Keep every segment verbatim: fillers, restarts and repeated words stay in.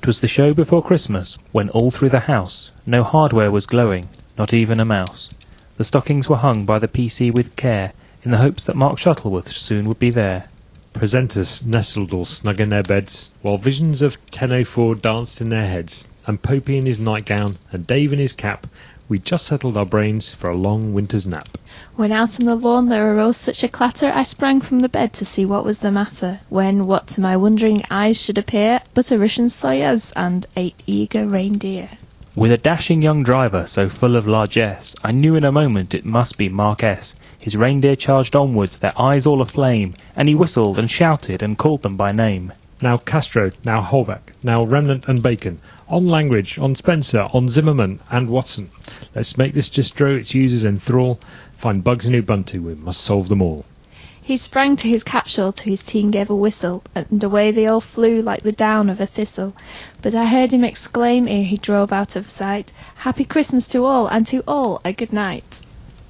was the show before Christmas, when all through the house no hardware was glowing, not even a mouse. The stockings were hung by the P C with care, in the hopes that Mark Shuttleworth soon would be there. Presenters nestled all snug in their beds, while visions of ten oh four danced in their heads, and Popey in his nightgown, and Dave in his cap, we just settled our brains for a long winter's nap. When out on the lawn there arose such a clatter, I sprang from the bed to see what was the matter, when what to my wondering eyes should appear but a Russian Soyuz and eight eager reindeer. With a dashing young driver so full of largesse, I knew in a moment it must be Mark S. His reindeer charged onwards, their eyes all aflame, and he whistled and shouted and called them by name. Now Castro, now Holbeck, now Remnant and Bacon, on Langridge, on Spencer, on Zimmerman and Watson. Let's make this distro its users enthrall, find bugs in Ubuntu, we must solve them all. He sprang to his capsule, to his team gave a whistle, and away they all flew like the down of a thistle. But I heard him exclaim ere he drove out of sight, Happy Christmas to all, and to all a good night.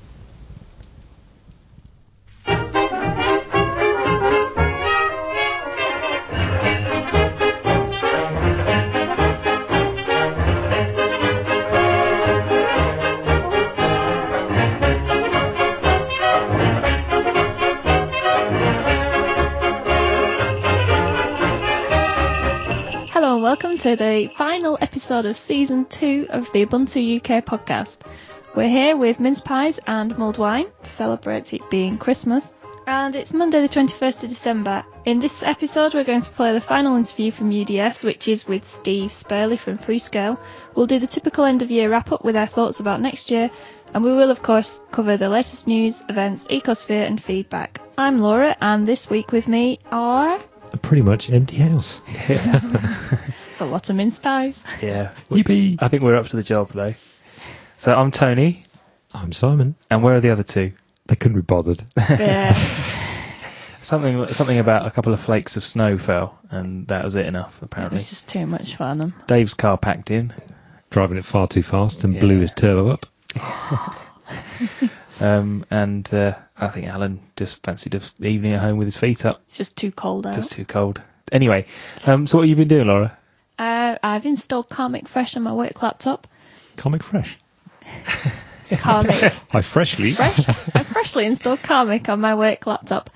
Welcome to the final episode of Season two of the Ubuntu U K podcast. We're here with mince pies and mulled wine to celebrate it being Christmas, and it's Monday the twenty-first of December. In this episode we're going to play the final interview from U D S, which is with Steve Spurley from Freescale. We'll do the typical end of year wrap up with our thoughts about next year, and we will of course cover the latest news, events, ecosphere and feedback. I'm Laura, and this week with me are... A pretty much empty house. It's a lot of mince pies. Yeah. Yippee! I think we're up to the job, though. So I'm Tony. I'm Simon. And where are the other two? They couldn't be bothered. Yeah. something something about a couple of flakes of snow fell, and that was it enough, It apparently. was just too much for them. Dave's car packed in. Driving it far too fast and Yeah. blew his turbo up. Um, and uh, I think Alan just fancied an evening at home with his feet up. It's just too cold out. Just too cold. Anyway, um, so what have you been doing, Laura? Uh, I've installed Comic Fresh on my work laptop. Comic Fresh. Comic I freshly... Fresh? I freshly installed Comic on my work laptop,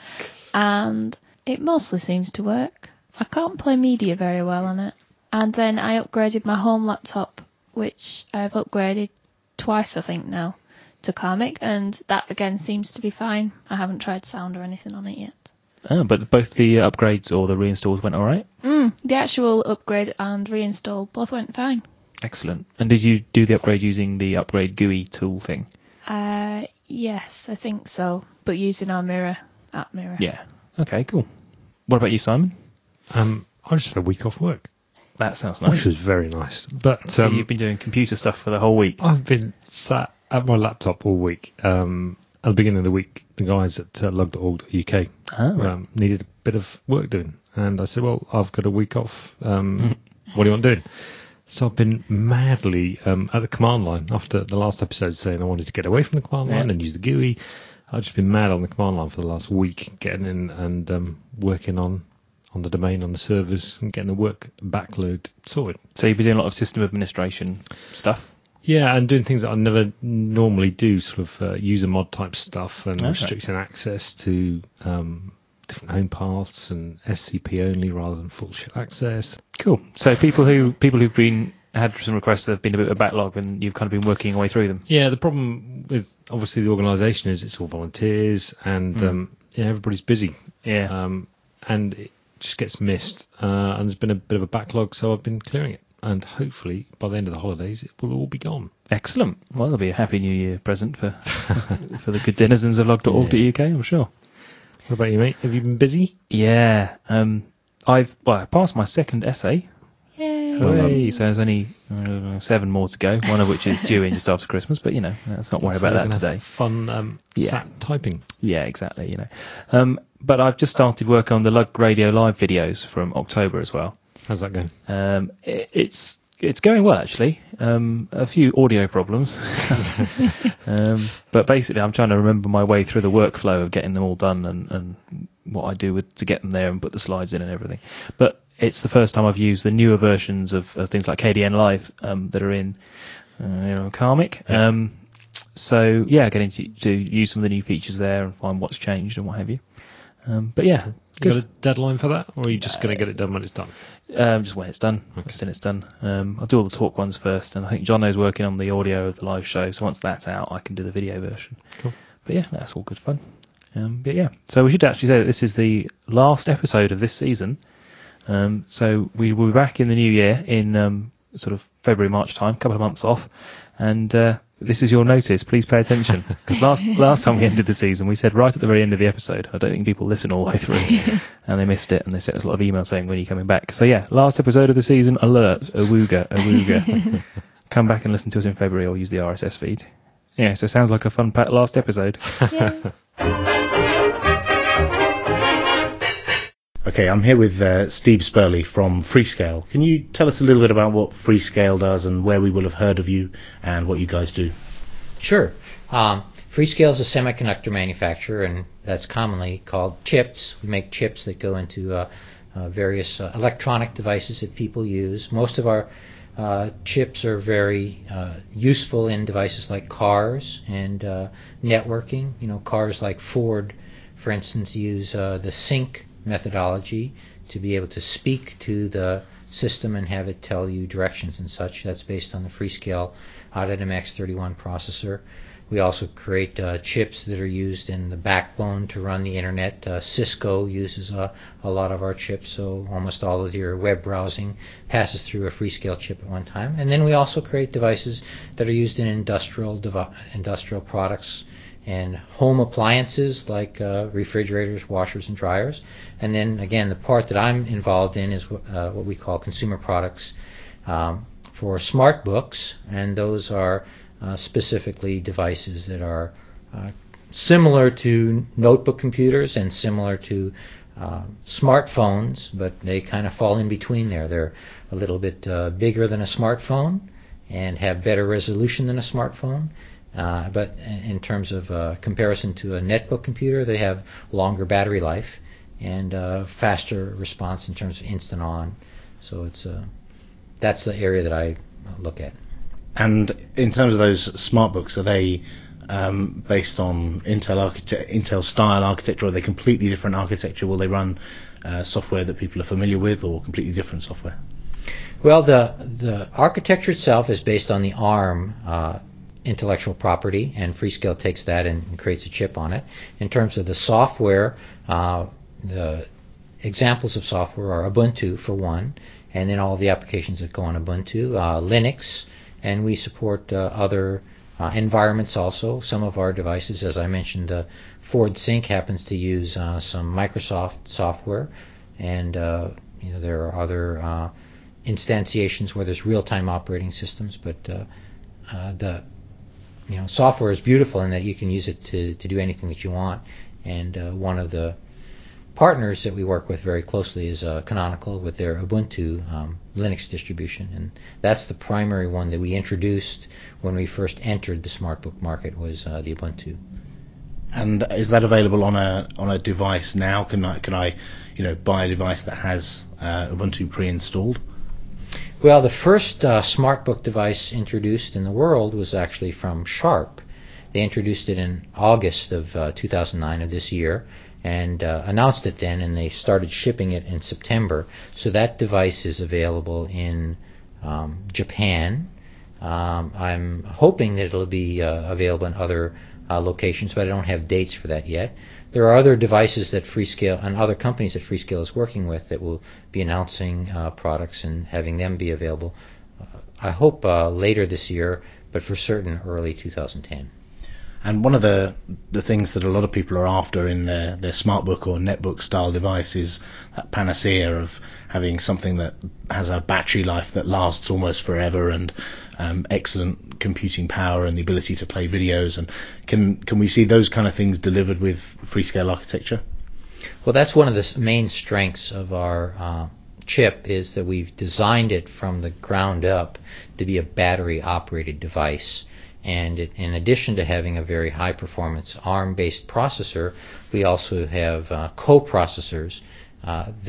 and it mostly seems to work. I can't play media very well on it. And then I upgraded my home laptop, which I've upgraded twice, I think, now, to Comic, and that again seems to be fine. I haven't tried sound or anything on it yet. Oh, but both the upgrades or the reinstalls went all right? Mm, the actual upgrade and reinstall both went fine. Excellent. And did you do the upgrade using the upgrade G U I tool thing? Uh, yes, I think so, but using our mirror, app mirror. Yeah. Okay, cool. What about you, Simon? Um, I just had a week off work, That sounds which nice. was very nice. But So um, you've been doing computer stuff for the whole week? I've been sat at my laptop all week. Um, at the beginning of the week, the guys at uh, lug dot org dot U K Oh, right. um, needed a bit of work doing. And I said, well, I've got a week off. Um, what do you want doing? So I've been madly um, at the command line after the last episode saying I wanted to get away from the command line Yeah. and use the G U I. I've just been mad on the command line for the last week, getting in and um, working on, on the domain, on the servers, and getting the work backlog sorted. So you've been doing a lot of system administration stuff? Yeah, and doing things that I never normally do, sort of uh, user mod type stuff and Okay. restricting access to um, different home paths and S C P only rather than full shell access. Cool. So people who people who've been had some requests that have been a bit of a backlog, and you've kind of been working your way through them. Yeah, the problem with obviously the organisation is it's all volunteers and Mm. um, yeah, everybody's busy Yeah. um, and it just gets missed. Uh, and there's been a bit of a backlog, so I've been clearing it. And hopefully by the end of the holidays, it will all be gone. Excellent. Well, that'll be a happy New Year present for for the good denizens of log dot org dot U K, I'm sure. What about you, mate? Have you been busy? Yeah. Um, I've well, I passed my second essay. Yay. Well done. Hooray. So there's only uh, seven more to go, one of which is due in just after Christmas, but, you know, let's not worry So about you're that gonna today. have Fun um, Yeah. sat typing. Yeah, exactly, you know. Um, but I've just started work on the Lug Radio Live videos from October as well. How's that going? Um, it, it's it's going well, actually. Um, a few audio problems. um, but basically, I'm trying to remember my way through the workflow of getting them all done and, and what I do with to get them there and put the slides in and everything. But it's the first time I've used the newer versions of, of things like K D N Live um, that are in, uh, you know, Karmic. Yeah. Um, so yeah, getting to, to use some of the new features there and find what's changed and what have you. Um, but yeah, it's You good. got a deadline for that, or are you just going to get it done when it's done? Um, just when it's done. Okay. Just when it's done. Um, I'll do all the talk ones first, and I think Jono's working on the audio of the live show. So once that's out, I can do the video version. Cool. But yeah, that's all good fun. Um, but yeah, so we should actually say that this is the last episode of this season. Um, so we will be back in the new year in um, sort of February, March time, a couple of months off, and uh, this is your notice. Please pay attention, because last last time we ended the season, we said right at the very end of the episode. I don't think people listen all the way through, and they missed it, and they sent us a lot of emails saying when are you coming back. So yeah, last episode of the season. Alert! Awooga, awooga. Come back and listen to us in February, or use the R S S feed. Yeah, so it sounds like a fun pa- last episode. Yay. Okay, I'm here with uh, Steve Spurley from Freescale. Can you tell us a little bit about what Freescale does and where we will have heard of you and what you guys do? Sure. Um, Freescale is a semiconductor manufacturer, and that's commonly called chips. We make chips that go into uh, uh, various uh, electronic devices that people use. Most of our uh, chips are very uh, useful in devices like cars and uh, networking. You know, cars like Ford, for instance, use uh, the sync methodology to be able to speak to the system and have it tell you directions and such. That's based on the Freescale Audet M X thirty-one processor. We also create uh, chips that are used in the backbone to run the internet. Uh, Cisco uses uh, a lot of our chips, so almost all of your web browsing passes through a Freescale chip at one time. And then we also create devices that are used in industrial devi- industrial products and home appliances like uh, refrigerators, washers, and dryers. And then again, the part that I'm involved in is uh, what we call consumer products um, for smart books, and those are uh, specifically devices that are uh, similar to notebook computers and similar to uh, smartphones, but they kind of fall in between there. They're a little bit uh, bigger than a smartphone and have better resolution than a smartphone. Uh, but in terms of uh, comparison to a netbook computer, they have longer battery life and uh, faster response in terms of instant on. So it's uh, that's the area that I look at. And in terms of those smart books, are they um, based on Intel architect- Intel style architecture, or are they completely different architecture? Will they run uh, software that people are familiar with, or completely different software? Well, the the architecture itself is based on the ARM uh, intellectual property, and Freescale takes that and, and creates a chip on it. In terms of the software, uh, the examples of software are Ubuntu for one, and then all the applications that go on Ubuntu, uh, Linux, and we support uh, other uh, environments also. Some of our devices, as I mentioned, uh, Ford Sync happens to use uh, some Microsoft software, and uh, you know there are other uh, instantiations where there's real-time operating systems, but uh, uh, the You know, software is beautiful in that you can use it to, to do anything that you want. And uh, one of the partners that we work with very closely is uh, Canonical with their Ubuntu um, Linux distribution. And that's the primary one that we introduced when we first entered the SmartBook market, was uh, the Ubuntu. And is that available on a on a device now? Can I can I, you know, buy a device that has uh, Ubuntu pre-installed? Well, the first uh, SmartBook device introduced in the world was actually from Sharp. They introduced it in August of uh, two thousand nine of this year, and uh, announced it then, and they started shipping it in September. So that device is available in um, Japan. Um, I'm hoping that it'll be uh, available in other uh, locations, but I don't have dates for that yet. There are other devices that Freescale and other companies that Freescale is working with that will be announcing uh, products and having them be available. Uh, I hope uh, later this year, but for certain early two thousand ten. And one of the the things that a lot of people are after in their, their SmartBook or netbook style device is that panacea of having something that has a battery life that lasts almost forever, and um, excellent computing power and the ability to play videos. And can can we see those kind of things delivered with Freescale architecture? Well, that's one of the main strengths of our uh, chip, is that we've designed it from the ground up to be a battery-operated device. And it, in addition to having a very high-performance ARM-based processor, we also have uh, co-processors uh, that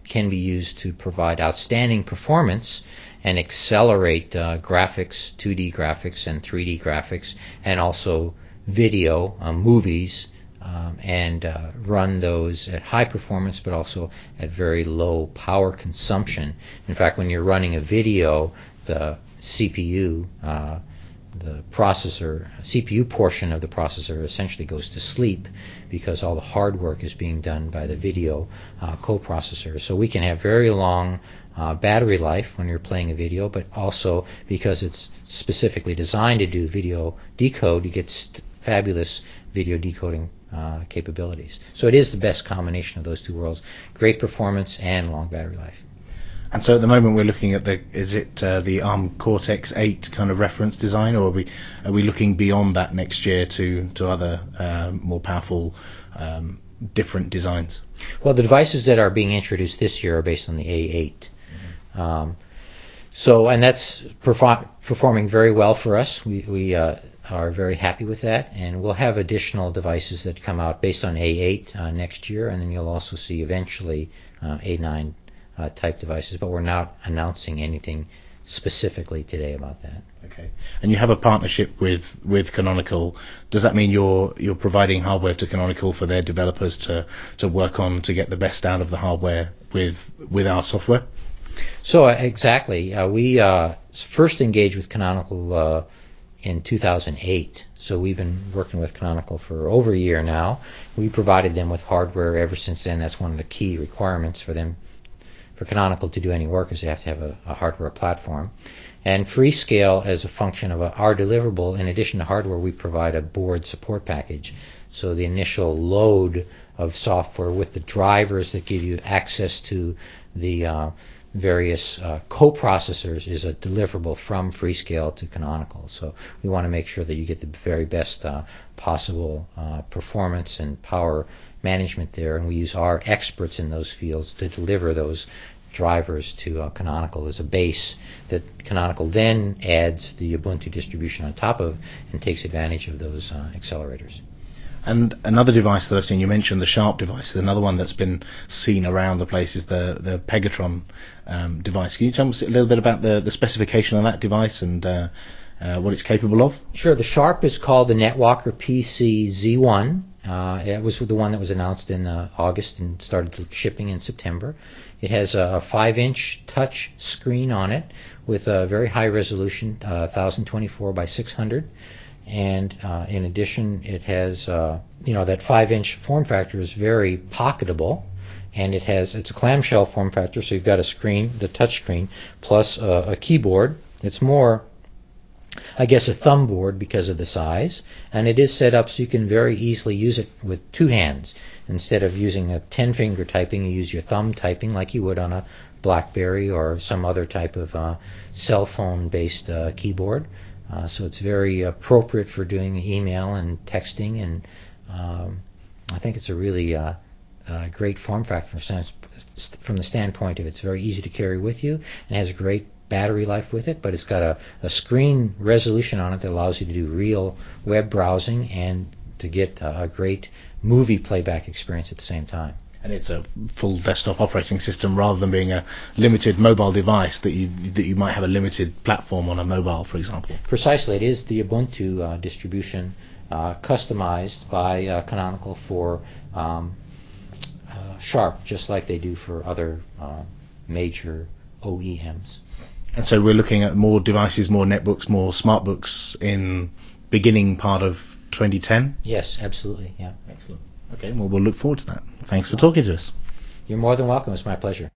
can be used to provide outstanding performance and accelerate uh, graphics, two D graphics and three D graphics, and also video, uh, movies, um, and uh, run those at high performance but also at very low power consumption. In fact, when you're running a video, the C P U, uh, the processor, C P U portion of the processor essentially goes to sleep because all the hard work is being done by the video uh, coprocessor. So we can have very long uh, battery life when you're playing a video, but also because it's specifically designed to do video decode, you get st- fabulous video decoding uh, capabilities. So it is the best combination of those two worlds: great performance and long battery life. And so at the moment we're looking at the, is it uh, the ARM Cortex eight kind of reference design, or are we are we looking beyond that next year to, to other uh, more powerful, um, different designs? Well, the devices that are being introduced this year are based on the A eight. Mm-hmm. Um, so, and that's perform- performing very well for us. We, we uh, are very happy with that, and we'll have additional devices that come out based on A eight uh, next year, and then you'll also see eventually uh, A nine Uh, type devices, but we're not announcing anything specifically today about that. Okay. And you have a partnership with, with Canonical. Does that mean you're you're providing hardware to Canonical for their developers to, to work on to get the best out of the hardware with with our software? So uh, exactly, uh, we uh, first engaged with Canonical uh, in two thousand eight. So we've been working with Canonical for over a year now. We provided them with hardware ever since then. That's one of the key requirements for them. For Canonical to do any work is they have to have a, a hardware platform. And Freescale, as a function of a, our deliverable, in addition to hardware, we provide a board support package. So the initial load of software with the drivers that give you access to the uh, various uh, coprocessors is a deliverable from Freescale to Canonical. So we want to make sure that you get the very best uh, possible uh, performance and power management there, and we use our experts in those fields to deliver those drivers to uh, Canonical as a base that Canonical then adds the Ubuntu distribution on top of and takes advantage of those uh, accelerators. And another device that I've seen, you mentioned the Sharp device, another one that's been seen around the place is the, the Pegatron um, device. Can you tell us a little bit about the, the specification of that device and uh, uh, what it's capable of? Sure. The Sharp is called the NetWalker P C Z one. Uh, it was the one that was announced in uh, August and started shipping in September. It has a five-inch touch screen on it with a very high resolution, uh, ten twenty-four by six hundred. And uh, in addition, it has, uh, you know, that five-inch form factor is very pocketable, and it has, it's a clamshell form factor, so you've got a screen, the touch screen, plus uh, a keyboard. It's more, I guess, a thumb board because of the size, and it is set up so you can very easily use it with two hands. Instead of using a ten-finger typing, you use your thumb typing like you would on a BlackBerry or some other type of uh, cell phone-based uh, keyboard. Uh, so it's very appropriate for doing email and texting, and um, I think it's a really uh, uh, great form factor from the standpoint of it's very easy to carry with you and has a great battery life with it, but it's got a, a screen resolution on it that allows you to do real web browsing and to get a, a great movie playback experience at the same time. And it's a full desktop operating system rather than being a limited mobile device that you that you might have a limited platform on a mobile, for example. Precisely. It is the Ubuntu uh, distribution uh, customized by uh, Canonical for um, uh, Sharp, just like they do for other uh, major O E Ms. And so we're looking at more devices, more netbooks, more smartbooks in beginning part of twenty ten? Yes, absolutely, yeah. Excellent. Okay, well, we'll look forward to that. Thanks for talking to us. You're more than welcome. It's my pleasure.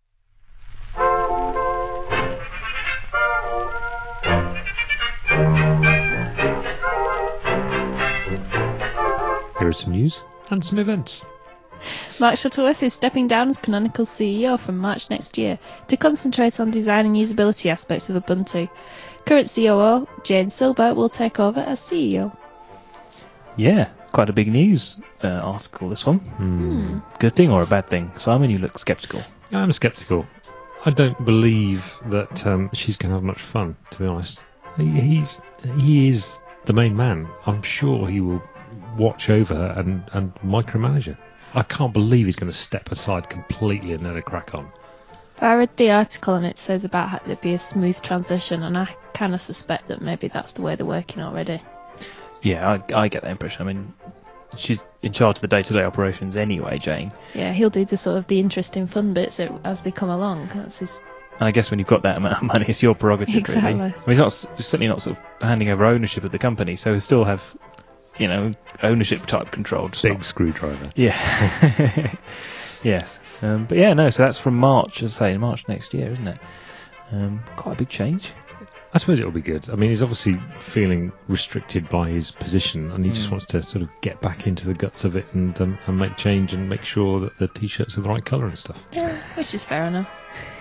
Here are some news and some events. Mark Shuttleworth is stepping down as Canonical C E O from March next year to concentrate on design and usability aspects of Ubuntu. Current C O O, Jane Silber, will take over as C E O. Yeah, quite a big news uh, article, this one. Hmm. Good thing or a bad thing? Simon, you look sceptical. I'm sceptical. I don't believe that um, she's going to have much fun, to be honest. He, he's he is the main man. I'm sure he will watch over her and, and micromanage her. I can't believe he's going to step aside completely and let it crack on. I read the article and it says about how there'd be a smooth transition, and I kind of suspect that maybe that's the way they're working already. Yeah, I, I get that impression. I mean, she's in charge of the day-to-day operations anyway, Jane. Yeah, he'll do the sort of the interesting fun bits as they come along. That's his... And I guess when you've got that amount of money, it's your prerogative, Exactly. really. I mean, he's not he's certainly not sort of handing over ownership of the company, so he'll still have, you know, ownership type control. Just Big not... screwdriver. Yeah. Yes. Um, but yeah, no, so that's from March, as I say, March next year, isn't it? Um, quite a big change. I suppose it'll be good. I mean, he's obviously feeling restricted by his position, and he mm. just wants to sort of get back into the guts of it and um, and make change and make sure that the t-shirts are the right colour and stuff. Yeah, which is fair enough.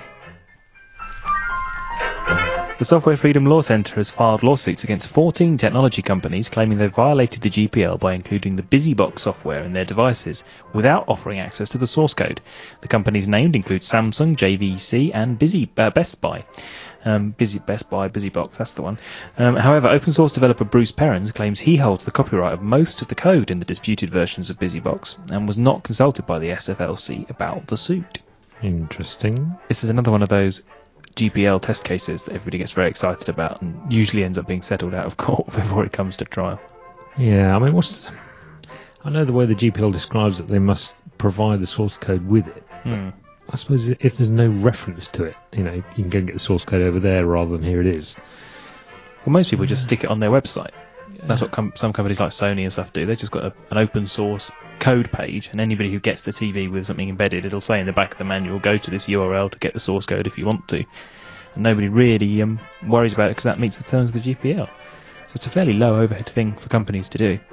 The Software Freedom Law Centre has filed lawsuits against fourteen technology companies claiming they've violated the G P L by including the BusyBox software in their devices without offering access to the source code. The companies named include Samsung, J V C and Busy, uh, Best Buy. Um, Busy Best Buy, BusyBox, that's the one. Um, however, open source developer Bruce Perrins claims he holds the copyright of most of the code in the disputed versions of BusyBox and was not consulted by the S F L C about the suit. Interesting. This is another one of those G P L test cases that everybody gets very excited about and usually ends up being settled out of court before it comes to trial. Yeah, I mean, what's... The... I know the way the G P L describes it, they must provide the source code with it. Hmm. I suppose if there's no reference to it, you know, you can go and get the source code over there rather than here it is. Well, most people just stick it on their website. That's what com- some companies like Sony and stuff do. They've just got a, an open source code page, and anybody who gets the T V with something embedded, it'll say in the back of the manual, go to this U R L to get the source code if you want to. And nobody really um, worries about it because that meets the terms of the G P L. So it's a fairly low overhead thing for companies to do.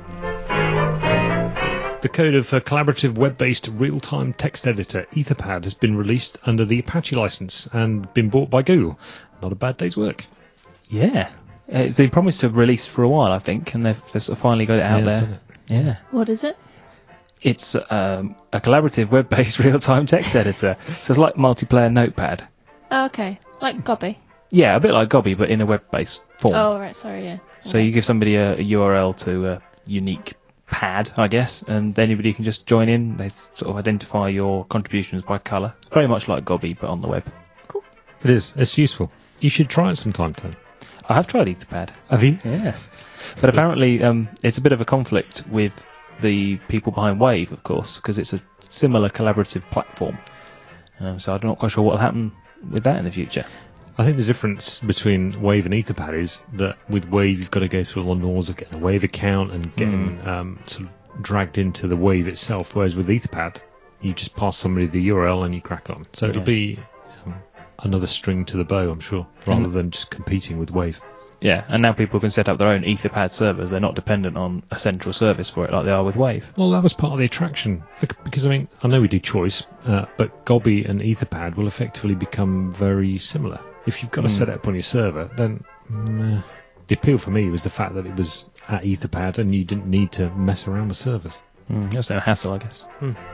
The code of a collaborative web-based real-time text editor, Etherpad, has been released under the Apache license and been bought by Google. Not a bad day's work. Yeah. It's been promised to have released for a while, I think, and they've, they've sort of finally got it out Yeah, there. done it. Yeah. What is it? It's um, a collaborative web-based real-time text editor. So it's like multiplayer Notepad. Oh, okay. Like Gobby. Yeah, a bit like Gobby, but in a web-based form. Oh, right, sorry, yeah. So Okay. you give somebody a, a U R L to a unique pad, I guess, and anybody can just join in. They sort of identify your contributions by colour. Very much like Gobby, but on the web. It is. It's useful. You should try it sometime, Tony. I have tried Etherpad. Have you? Yeah. But apparently um, it's a bit of a conflict with the people behind Wave, of course, because it's a similar collaborative platform. Um, so I'm not quite sure what will happen with that in the future. I think the difference between Wave and Etherpad is that with Wave you've got to go through all the laws of getting a Wave account and getting Mm. um, sort of dragged into the Wave itself, whereas with Etherpad you just pass somebody the U R L and you crack on. So it'll Yeah. be um, another string to the bow, I'm sure, rather Mm. than just competing with Wave. Yeah, and now people can set up their own Etherpad servers. They're not dependent on a central service for it like they are with Wave. Well, that was part of the attraction, because I mean, I know we do choice, uh, but Gobby and Etherpad will effectively become very similar. If you've got to Mm. set it up on your server, then mm, the appeal for me was the fact that it was at Etherpad and you didn't need to mess around with servers. Mm, that's no hassle, I guess.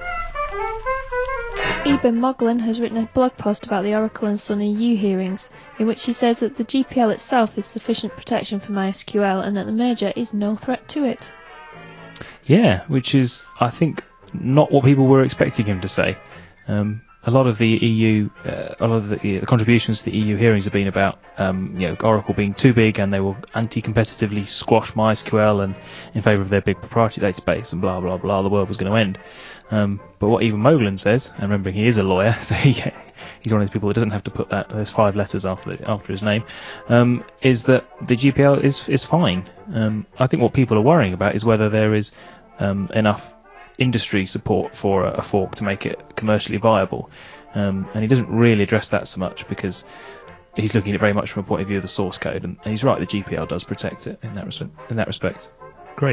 Eben Moglin has written a blog post about the Oracle and Sun E U hearings, in which he says that the G P L itself is sufficient protection for MySQL and that the merger is no threat to it. Yeah, which is, I think, not what people were expecting him to say. Um, a lot of the E U, uh, a lot of the, the contributions to the E U hearings have been about, um, you know, Oracle being too big and they will anti-competitively squash MySQL and in favour of their big proprietary database and blah blah blah. The world was going to end. Um, but what even Moglin says, and remembering he is a lawyer, so he, he's one of those people that doesn't have to put that those five letters after the, after his name, um, is that the G P L is is fine. Um, I think what people are worrying about is whether there is um, enough industry support for a, a fork to make it commercially viable, um, and he doesn't really address that so much because he's looking at it very much from a point of view of the source code, and, and he's right. The G P L does protect it in that res- in that respect. Great.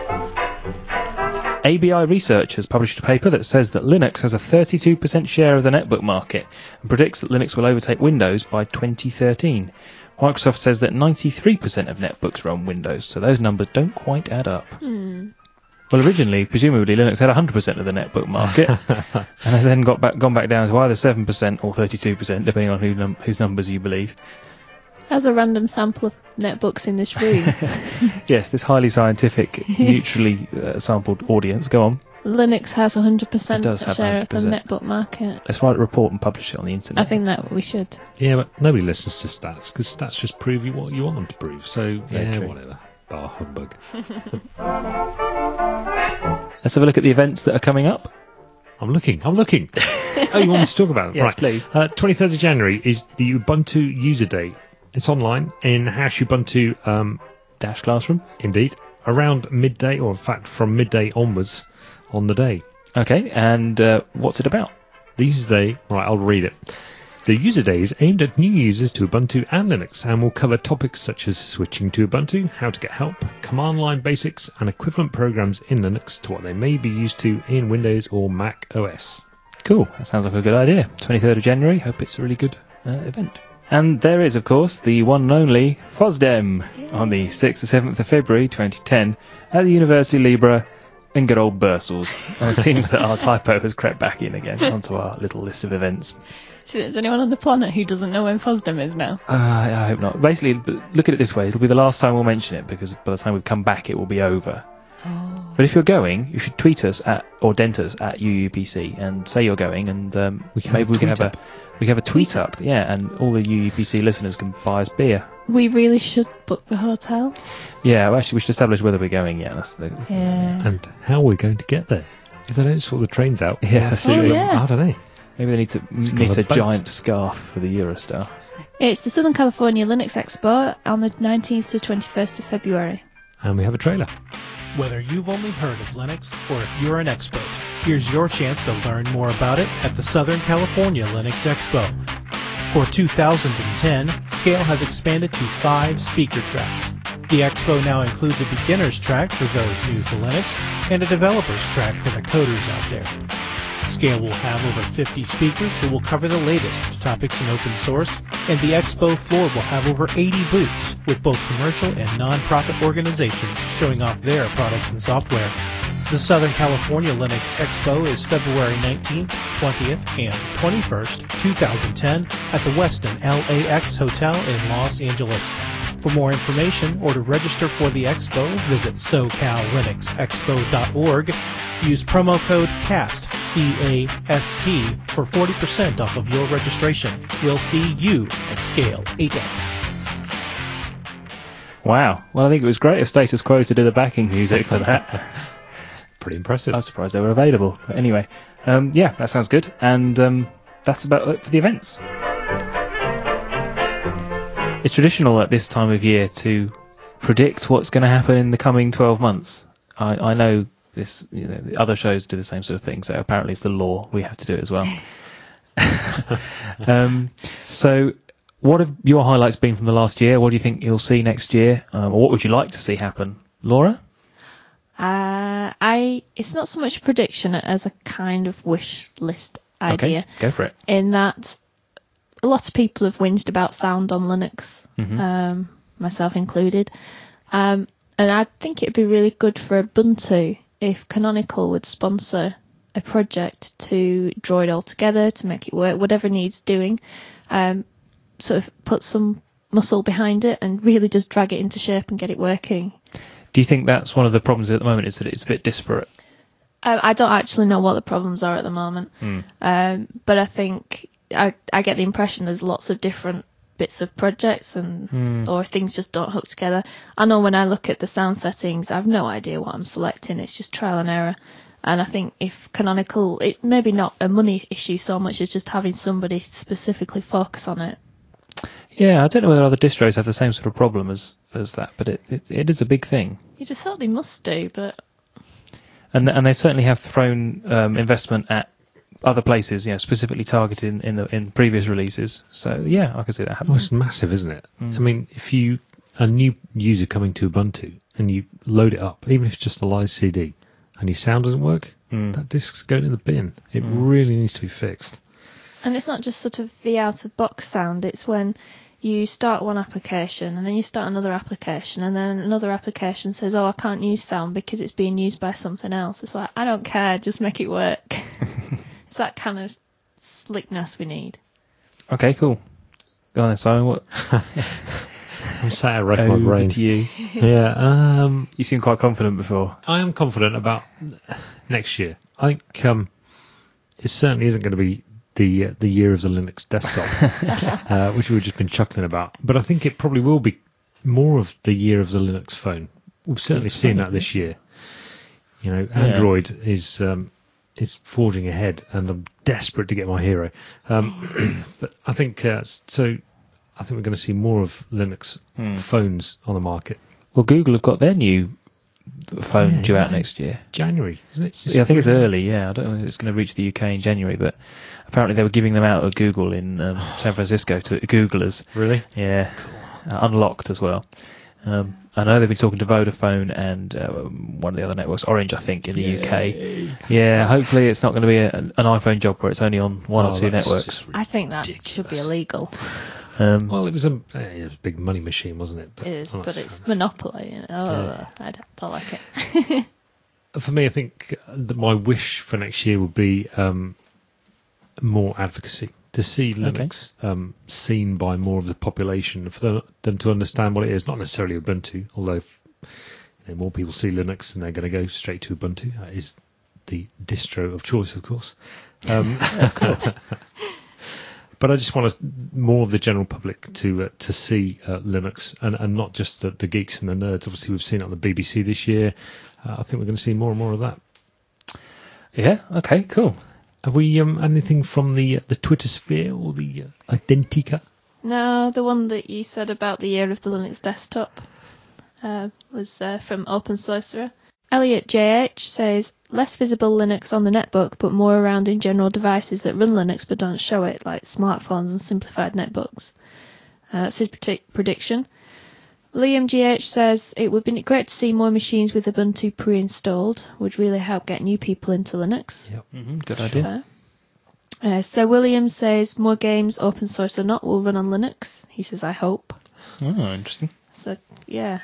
A B I Research has published a paper that says that Linux has a thirty-two percent share of the netbook market and predicts that Linux will overtake Windows by twenty thirteen. Microsoft says that ninety-three percent of netbooks run Windows, so those numbers don't quite add up. Hmm. Well, originally, presumably, Linux had one hundred percent of the netbook market and has then got back, gone back down to either seven percent or thirty-two percent, depending on who num- whose numbers you believe. As a random sample of netbooks in this room. Yes, this highly scientific, neutrally uh, sampled audience. Go on. Linux has one hundred percent It does have share of the one hundred percent. netbook market. Let's write a report and publish it on the internet. I think that we should. Yeah, but nobody listens to stats because stats just prove you what you want them to prove. So, Very yeah, true. whatever. Bar humbug. Let's have a look at the events that are coming up. I'm looking. I'm looking. Oh, you want me to talk about it? Yes, right. please. Uh, twenty-third of January is the Ubuntu User Day. It's online in Hash Ubuntu, um, Dash Classroom. indeed, around midday, or in fact from midday onwards on the day. Okay, and uh, what's it about? The User Day, right, I'll read it. The User Day is aimed at new users to Ubuntu and Linux and will cover topics such as switching to Ubuntu, how to get help, command line basics, and equivalent programs in Linux to what they may be used to in Windows or Mac O S. Cool, that sounds like a good idea. twenty-third of January, hope it's a really good uh, event. And there is, of course, the one and only FOSDEM on the sixth or seventh of February twenty ten at the University Libre in good old Brussels. And it seems that our typo has crept back in again onto our little list of events. Do you think there's anyone on the planet who doesn't know when FOSDEM is now? Uh, I hope not. Basically, b- look at it this way. It'll be the last time we'll mention it because by the time we've come back, it will be over. Oh. But if you're going, you should tweet us at or dent us at U U P C and say you're going, and um, We can maybe have we a can tweet have up. a we can have a tweet, Tweet up, yeah, and all the U U P C listeners can buy us beer. We really should book the hotel. Yeah, well, actually, we should establish whether we're going. Yeah, that's the. That's the- Yeah. And how we're going to get there. If they don't sort the trains out, Yeah, that's Oh, true. yeah. I don't know. Maybe they need to got knit a a boat. giant scarf for the Eurostar. It's the Southern California Linux Expo on the nineteenth to twenty-first of February. And we have a trailer. Whether you've only heard of Linux or if you're an expert, here's your chance to learn more about it at the Southern California Linux Expo. For two thousand ten, Scale has expanded to five speaker tracks. The expo now includes a beginner's track for those new to Linux and a developer's track for the coders out there. Scale will have over fifty speakers who will cover the latest topics in open source, and the expo floor will have over eighty booths with both commercial and non-profit organizations showing off their products and software. The Southern California Linux Expo is February nineteenth, twentieth, and twenty-first, two thousand ten at the Westin L A X Hotel in Los Angeles. For more information or to register for the expo, visit so cal linux expo dot org. Use promo code CAST, C A S T, for forty percent off of your registration. We'll see you at Scale eight X. Wow. Well, I think it was great of Status Quo to do the backing music for that. Pretty impressive. I was surprised they were available. But anyway, um, yeah, that sounds good. And um, that's about it for the events. It's traditional at this time of year to predict what's going to happen in the coming twelve months. I, I know this. You know, the other shows do the same sort of thing, so apparently it's the law. We have to do it as well. um, so, what have your highlights been from the last year? What do you think you'll see next year? Um, or what would you like to see happen? Laura? Uh, I it's not so much a prediction as a kind of wish list idea. Okay, go for it. In that a lot of people have whinged about sound on Linux, Mhm. um, myself included. Um, and I think it'd be really good for Ubuntu if Canonical would sponsor a project to draw it all together, to make it work, whatever needs doing. Um, sort of put some muscle behind it and really just drag it into shape and get it working. Do you think that's one of the problems at the moment, is that it's a bit disparate? Um, I don't actually know what the problems are at the moment, Mm. um, but I think I, I get the impression there's lots of different bits of projects and Mm. or things just don't hook together. I know when I look at the sound settings, I've no idea what I'm selecting. It's just trial and error. And I think if Canonical, it maybe not a money issue so much as just having somebody specifically focus on it. Yeah, I don't know whether other distros have the same sort of problem as, as that, but it, it it is a big thing. You'd have thought they must do, but And and they certainly have thrown um, investment at other places, you know, specifically targeted in, in the in previous releases. So yeah, I can see that Oh, happening. it's massive, isn't it? Mm. I mean, if you a new user coming to Ubuntu and you load it up, even if it's just a live C D, and your sound doesn't work, Mm. that disc's going in the bin. It Mm. really needs to be fixed. and it's not just sort of the out of box sound. It's when you start one application and then you start another application and then another application says, oh, I can't use sound because it's being used by something else. It's like, I don't care, just make it work. It's that kind of slickness we need. Okay, cool. Go on then, Simon. What? I'm sat here racking my Over brains. to you. Yeah, um, You seem quite confident before. I am confident about next year. I think um, it certainly isn't going to be the uh, the year of the Linux desktop, uh, which we've just been chuckling about. But I think it probably will be more of the year of the Linux phone. We've certainly seen that this year. You know, Android yeah. is um, is forging ahead, and I'm desperate to get my hero. Um, but I think uh, so. I think we're going to see more of Linux mm. phones on the market. Well, Google have got their new phone yeah, due out next year. January, isn't it? Yeah, I think it's early, yeah. I don't know if it's going to reach the U K in January, but apparently they were giving them out at Google in um, San Francisco to Googlers. Really? Yeah. Uh, unlocked as well. Um, I know they've been talking to Vodafone and uh, one of the other networks, Orange, I think, in the Yay. U K. Yeah, hopefully it's not going to be a, an iPhone job where it's only on one oh, or two networks. I think that ridiculous. Should be illegal. Um, well, it was, a, it was a big money machine, wasn't it? But, it is, but it's monopoly. You know? Oh, yeah. I don't, don't like it. For me, I think that my wish for next year would be um, more advocacy. To see Linux okay. um, seen by more of the population, for them, them to understand what it is, not necessarily Ubuntu, although you know, more people see Linux and they're going to go straight to Ubuntu. That is the distro of choice, of course. Um, of course. But I just want more of the general public to uh, to see uh, Linux, and, and not just the, the geeks and the nerds. Obviously, we've seen it on the B B C this year. Uh, I think we're going to see more and more of that. Yeah, okay, cool. Have we um, anything from the uh, the Twitter sphere or the uh, Identica? No, the one that you said about the year of the Linux desktop uh, was uh, from Open Sorcerer. Elliot J H says, less visible Linux on the netbook, but more around in general devices that run Linux but don't show it, like smartphones and simplified netbooks. Uh, that's his predi- prediction. Liam G H says, it would be great to see more machines with Ubuntu pre-installed. Would really help get new people into Linux. Yep. Mm-hmm, good idea. Uh, so William says, more games, open source or not, will run on Linux. He says, I hope. Oh, interesting. So, yeah.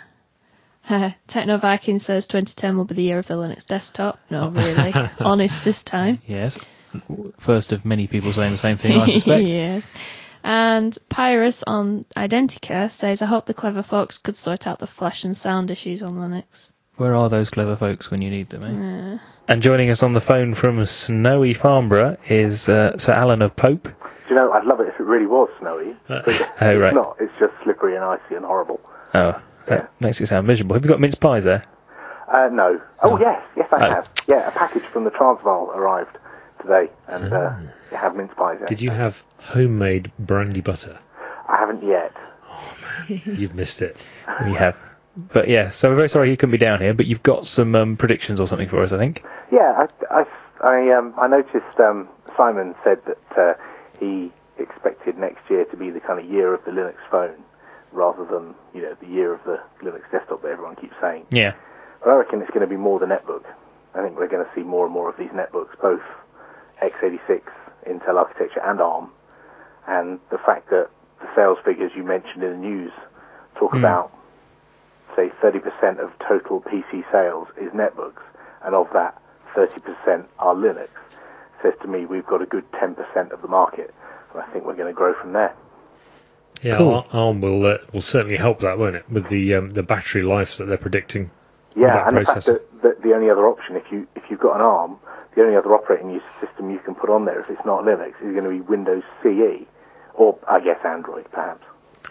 Techno Viking says twenty ten will be the year of the Linux desktop. No, really. Honest this time. Yes. First of many people saying the same thing, I suspect. Yes. And Pyrus on Identica says, I hope the clever folks could sort out the flash and sound issues on Linux. Where are those clever folks when you need them, eh? Yeah. And joining us on the phone from snowy Farnborough is uh, Sir Alan of Pope. Do you know, I'd love it if it really was snowy. But oh, it's right. not. It's just slippery and icy and horrible. Oh. That yeah. makes it sound miserable. Have you got mince pies there? Uh, no. Oh, oh, yes. Yes, I oh. have. Yeah, a package from the Transvaal arrived today, and uh, you have mince pies there. Did you have homemade brandy butter? I haven't yet. Oh, man. You've missed it. We have. But, yeah, so we're very sorry you couldn't be down here, but you've got some um, predictions or something for us, I think. Yeah, I, I, I, um, I noticed um, Simon said that uh, he expected next year to be the kind of year of the Linux phone, rather than, you know, the year of the Linux desktop that everyone keeps saying. Yeah. But I reckon it's going to be more the netbook. I think we're going to see more and more of these netbooks, both x eighty-six, Intel architecture, and ARM. And the fact that the sales figures you mentioned in the news talk mm. about, say, thirty percent of total P C sales is netbooks, and of that, thirty percent are Linux, says to me we've got a good ten percent of the market. And I think we're going to grow from there. Yeah, cool. ARM will uh, will certainly help that, won't it? With the um, the battery life that they're predicting. Yeah, and processor. The fact that, that the only other option, if you if you've got an ARM, the only other operating system you can put on there, if it's not Linux, is going to be Windows C E, or I guess Android, perhaps.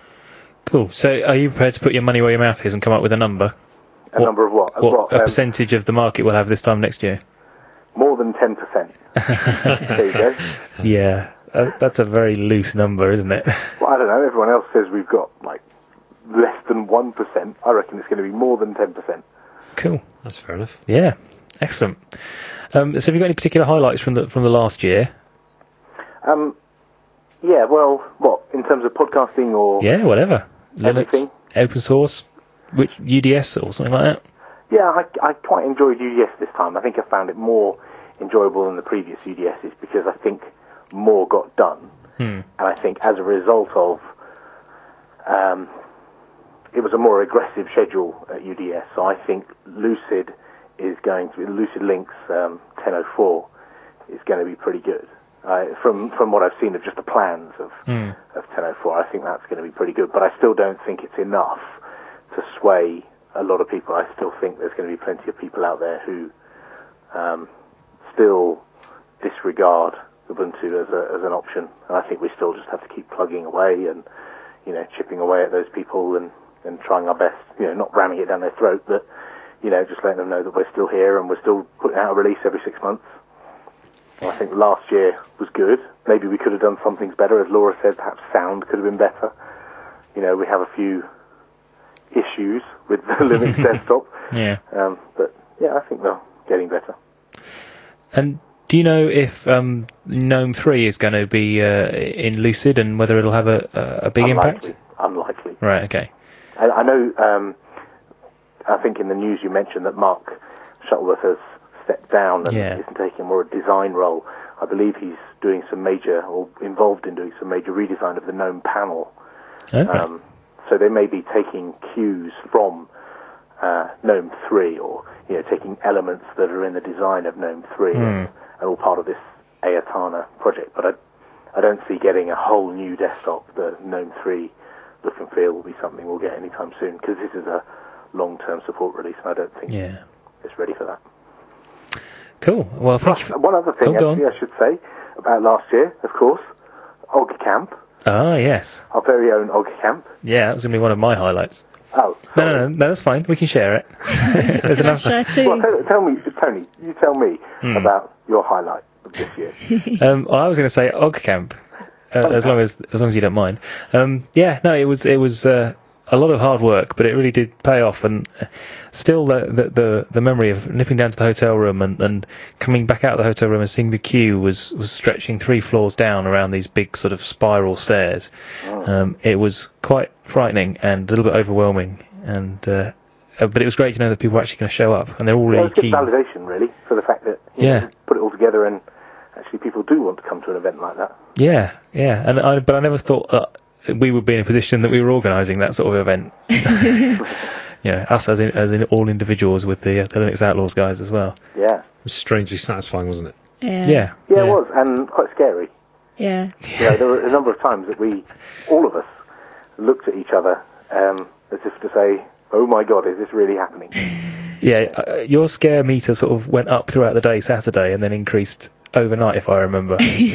Cool. So, are you prepared to put your money where your mouth is and come up with a number? A what, number of what? Of what, what a um, percentage of the market we'll have this time next year? More than ten percent. There you go. Yeah. Uh, that's a very loose number, isn't it? Well, I don't know. Everyone else says we've got, like, less than one percent. I reckon it's going to be more than ten percent. Cool. That's fair enough. Yeah. Excellent. Um, so have you got any particular highlights from the from the last year? Um, yeah, well, what, in terms of podcasting or... Yeah, whatever. Everything? Linux, open source, which U D S or something like that? Yeah, I, I quite enjoyed U D S this time. I think I found it more enjoyable than the previous U D Ss because I think more got done. Hmm. And I think as a result of... Um, it was a more aggressive schedule at U D S, so I think Lucid is going to... Lucid Links um, ten oh four is going to be pretty good. Uh, from from what I've seen of just the plans of Mm. of ten oh four, I think that's going to be pretty good. But I still don't think it's enough to sway a lot of people. I still think there's going to be plenty of people out there who um, still disregard Ubuntu as a, as an option. And I think we still just have to keep plugging away and, you know, chipping away at those people and, and trying our best, you know, not ramming it down their throat, but, you know, just letting them know that we're still here and we're still putting out a release every six months. And I think last year was good. Maybe we could have done some things better. As Laura said, perhaps sound could have been better. You know, we have a few issues with the Linux desktop. Yeah. Um, but, yeah, I think they're getting better. And do you know if um, GNOME three is going to be uh, in Lucid and whether it'll have a, a a big Unlikely. impact? Unlikely. Right, okay. I, I know, um, I think in the news you mentioned that Mark Shuttleworth has stepped down and Yeah. isn't taking more a design role. I believe he's doing some major, or involved in doing some major redesign of the GNOME panel. Okay. Um, so they may be taking cues from uh, GNOME three, or you know, taking elements that are in the design of GNOME three, and, and all part of this Ayatana project. But I, I don't see getting a whole new desktop. The GNOME three look and feel will be something we'll get anytime soon, because this is a long-term support release, and I don't think Yeah. it's ready for that. Cool. Well, thank you. For... One other thing, Oh, go actually, on. I should say, about last year, of course, OggCamp, Ah, yes. our very own OggCamp. Yeah, that was going to be one of my highlights. Oh, No, no, sorry. no, no, that's fine. We can share it. There's Can I enough. share too? Well, tell, tell me, Tony, you tell me Hmm. about your highlight of this year. Um, well, I was going to say OggCamp, uh, as long as as long as you don't mind. Um, yeah, no, it was it was uh, a lot of hard work, but it really did pay off. And uh, still, the, the the the memory of nipping down to the hotel room and, and coming back out of the hotel room and seeing the queue was was stretching three floors down around these big sort of spiral stairs. Um, it was quite frightening and a little bit overwhelming. And uh, uh, but it was great to know that people were actually going to show up, and they're all Yeah, really it's good keen. validation, really, for the fact that you Yeah. know, put it all together, and actually people do want to come to an event like that. Yeah, yeah, and I, but I never thought that we would be in a position that we were organising that sort of event. You know, us as in, as in all individuals with the, uh, the Linux Outlaws guys as well. Yeah. It was strangely satisfying, wasn't it? Yeah. Yeah, Yeah, it was, and quite scary. Yeah. You know, there were a number of times that we, all of us, looked at each other um, as if to say, oh my God, is this really happening? Yeah, uh, your scare meter sort of went up throughout the day Saturday and then increased overnight, if I remember,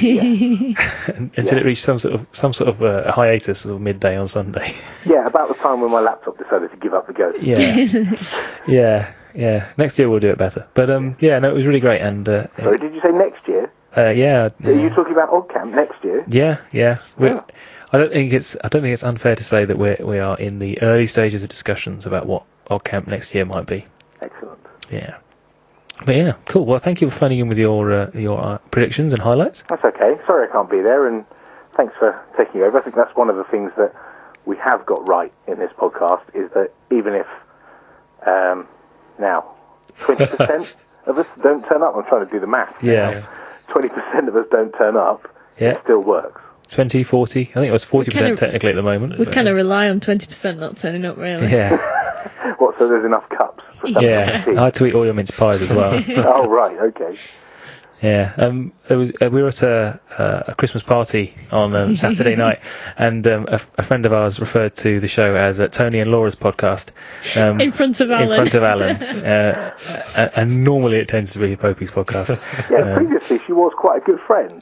until it reached some sort of some sort of uh, hiatus sort of midday on Sunday. Yeah, about the time when my laptop decided to give up the ghost. Yeah, yeah, yeah. Next year we'll do it better. But um, yeah, no, it was really great, and uh, Sorry, did you say next year? uh, yeah, Are you talking about OggCamp next year? yeah, yeah. We're, Oh. I don't think it's I don't think it's unfair to say that we we are in the early stages of discussions about what OggCamp next year might be. Excellent. Yeah. But yeah, cool. Well, thank you for phoning in with your uh, your uh, predictions and highlights. That's okay. Sorry I can't be there, and thanks for taking over. I think that's one of the things that we have got right in this podcast, is that even if um, now twenty percent of us don't turn up, I'm trying to do the math. Yeah. twenty percent of us don't turn up, Yeah. it still works. twenty, forty. I think it was forty percent kind of- technically at the moment. We kind of rely on twenty percent not turning up, really. Yeah. What, so there's enough cups for some Yeah. I had to eat all your mince pies as well. Oh, right, okay. Yeah, um, it was, uh, we were at a, uh, a Christmas party on um, Saturday night, and um, a, a friend of ours referred to the show as uh, Tony and Laura's podcast. Um, In front of in Alan. front of Alan. uh, and, and normally it tends to be Poppy's podcast. Yeah, previously she was quite a good friend.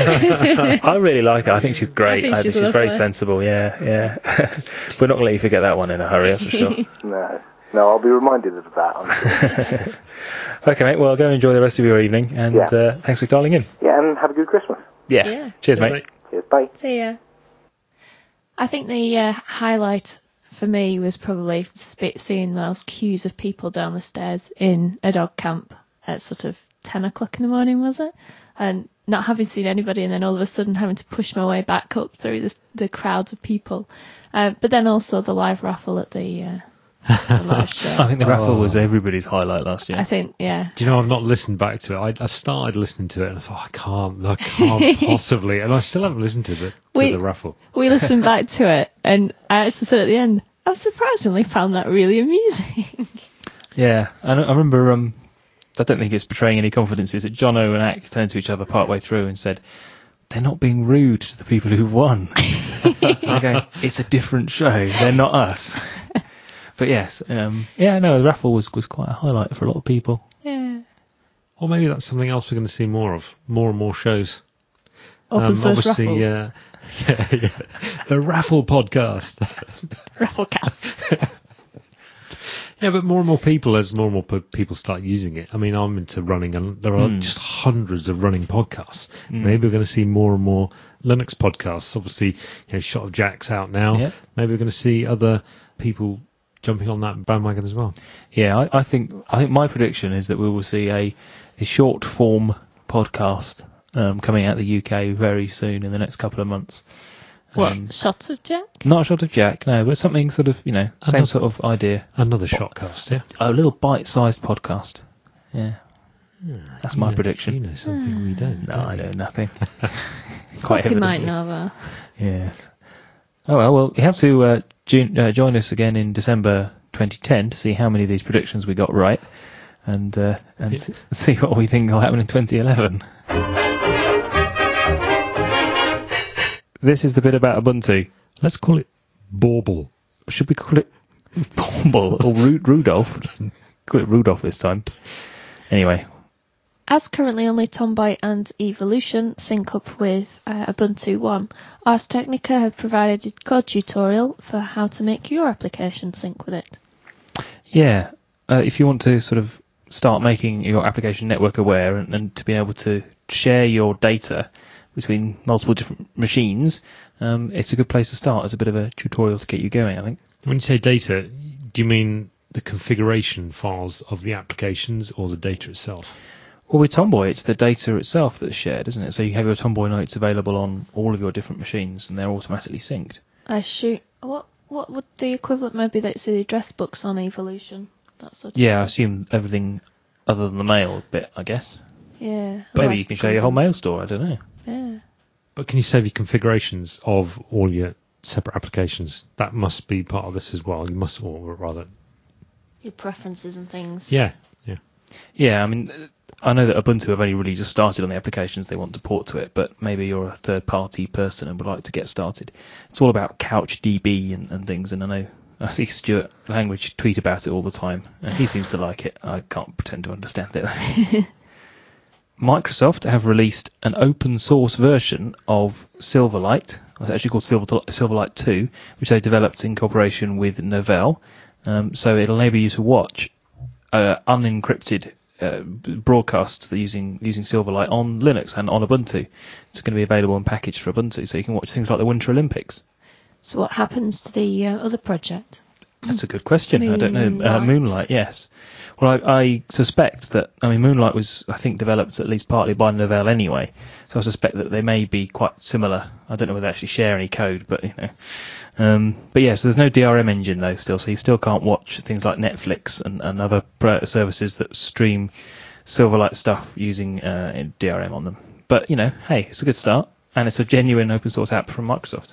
I really like her. I think she's great. I think she's she's very lovely. sensible, yeah, yeah. We're not going to let you forget that one in a hurry, that's for sure. No, no, I'll be reminded of that, I'm sure. Okay, mate, well, go and enjoy the rest of your evening, and Yeah. uh, thanks for dialing in. Yeah, and have a good Christmas. Yeah. Yeah. Cheers, Yeah, mate. mate. Cheers, bye. See ya. I think the uh, highlight for me was probably sp- seeing those queues of people down the stairs in a dog camp at sort of ten o'clock in the morning, was it? And not having seen anybody, and then all of a sudden having to push my way back up through the, the crowds of people. Uh, but then also the live raffle at the, uh, the live show. I think the raffle was everybody's highlight last year. I think, yeah. Do you know, I've not listened back to it. I, I started listening to it and I thought, I can't, I can't possibly. And I still haven't listened to the, to We- the raffle. We listened back to it, and I actually said at the end, I've surprisingly found that really amusing. Yeah, I, I remember. Um, I don't think it's betraying any confidences that Jono and Ack turned to each other partway through and said, they're not being rude to the people who won. They're going, it's a different show. They're not us. But yes, um, yeah, no, the raffle was, was quite a highlight for a lot of people. Yeah. Or maybe that's something else we're going to see more of. More and more shows. Open source obviously, raffles. uh, yeah, yeah. The Raffle Podcast. Rafflecast. Yeah, but more and more people, as more and more pe- people start using it. I mean, I'm into running, and there are Mm. just hundreds of running podcasts. Mm. Maybe we're going to see more and more Linux podcasts. Obviously, you know, Shot of Jack's out now. Yeah. Maybe we're going to see other people jumping on that bandwagon as well. Yeah, I, I think I think my prediction is that we will see a, a short form podcast um, coming out of the U K very soon in the next couple of months. What? Um, Shots of Jack? not a shot of Jack, no, but something sort of, you know, same Another- sort of idea. Another Shotcast, yeah. A little bite-sized podcast. Yeah, that's my You know- prediction. You know something we don't. No, don't I you? know nothing. Quite Quite might evidently. know though. Yes. Oh well, well, you have to uh, June, uh, join us again in December twenty ten to see how many of these predictions we got right, and uh, and Yeah. s- see what we think will happen in twenty eleven. This is the bit about Ubuntu. Let's call it Bauble. Should we call it Bumble or Ru- Rudolph? Call it Rudolph this time. Anyway, As currently only Tomboy and Evolution sync up with uh, Ubuntu One, Ars Technica have provided a code tutorial for how to make your application sync with it. yeah, uh, if you want to sort of start making your application network aware and, and to be able to share your data between multiple different machines, um, it's a good place to start as a bit of a tutorial to get you going, I think. When you say data, do you mean the configuration files of the applications or the data itself? Well, with Tomboy, it's the data itself that's shared, isn't it? So you have your Tomboy notes available on all of your different machines, and they're automatically synced. I shoot. What what would the equivalent maybe that's the address books on Evolution? That sort of Yeah, I thing. assume everything other than the mail bit, I guess. Yeah. Maybe otherwise you can show your whole mail store, I don't know. Yeah. But can you save your configurations of all your separate applications? That must be part of this as well. You must, or rather, Your preferences and things. yeah, yeah. Yeah, I mean, I know that Ubuntu have only really just started on the applications they want to port to it, but maybe you're a third-party person and would like to get started. It's all about CouchDB and, and things, and I know I see Stuart Language tweet about it all the time, and he seems to like it. I can't pretend to understand it, though. Microsoft have released an open source version of Silverlight. It's actually called Silver, Silverlight two, which they developed in cooperation with Novell. Um, so it'll enable you to watch uh, unencrypted uh, broadcasts that using using Silverlight on Linux and on Ubuntu. It's going to be available and packaged for Ubuntu, so you can watch things like the Winter Olympics. So what happens to the uh, other project? That's a good question. I don't know. Uh, Moonlight. Moonlight, yes. Well, I, I suspect that, I mean, Moonlight was, I think, developed at least partly by Novell anyway, so I suspect that they may be quite similar. I don't know whether they actually share any code, but, you know. Um, but yes, there's no D R M engine, though, still, so you still can't watch things like Netflix and, and other pro- services that stream Silverlight stuff using uh, D R M on them. But, you know, hey, it's a good start, and it's a genuine open source app from Microsoft.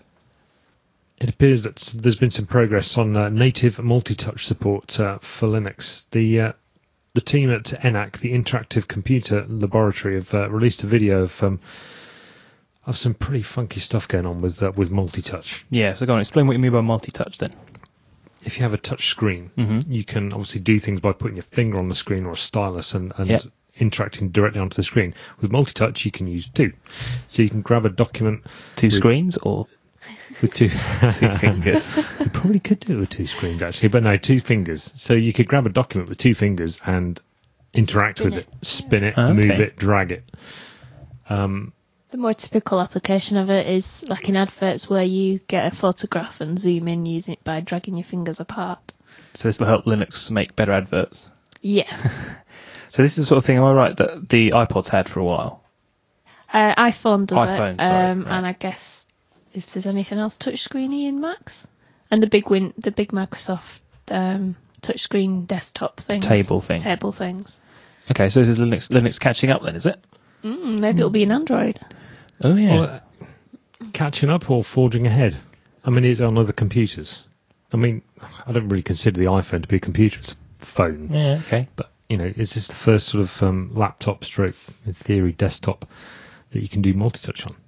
It appears that there's been some progress on uh, native multi-touch support uh, for Linux. The uh, the team at E N A C, the Interactive Computer Laboratory, have uh, released a video of um, of some pretty funky stuff going on with uh, with multi-touch. Yeah, so go on, explain what you mean by multi-touch then. If you have a touch screen, Mm-hmm. you can obviously do things by putting your finger on the screen or a stylus and, and Yeah. interacting directly onto the screen. With multi-touch, you can use two. So you can grab a document Two With- screens or with two two fingers? You probably could do it with two screens, actually, but no, two fingers. So you could grab a document with two fingers and interact Spin with it. it, spin it, Oh, move okay. it, drag it. Um, The more typical application of it is like in adverts where you get a photograph and zoom in using it by dragging your fingers apart. So this will help Linux make better adverts. Yes. So this is the sort of thing, am I right, that the iPods had for a while? uh, iPhone does iPhone, it. sorry, um, right. And I guess if there's anything else touchscreeny in Macs. And the big win, the big Microsoft um, touchscreen desktop things. Table thing. Table things. Okay, so this is Linux Linux catching up then, is it? Mm, maybe it'll be in Android. Oh, yeah. or, uh, catching up or forging ahead? I mean, it's on other computers. I mean, I don't really consider the iPhone to be a computer. It's a phone. Yeah, okay. But, you know, is this the first sort of um, laptop stroke, in theory, desktop that you can do multi-touch on?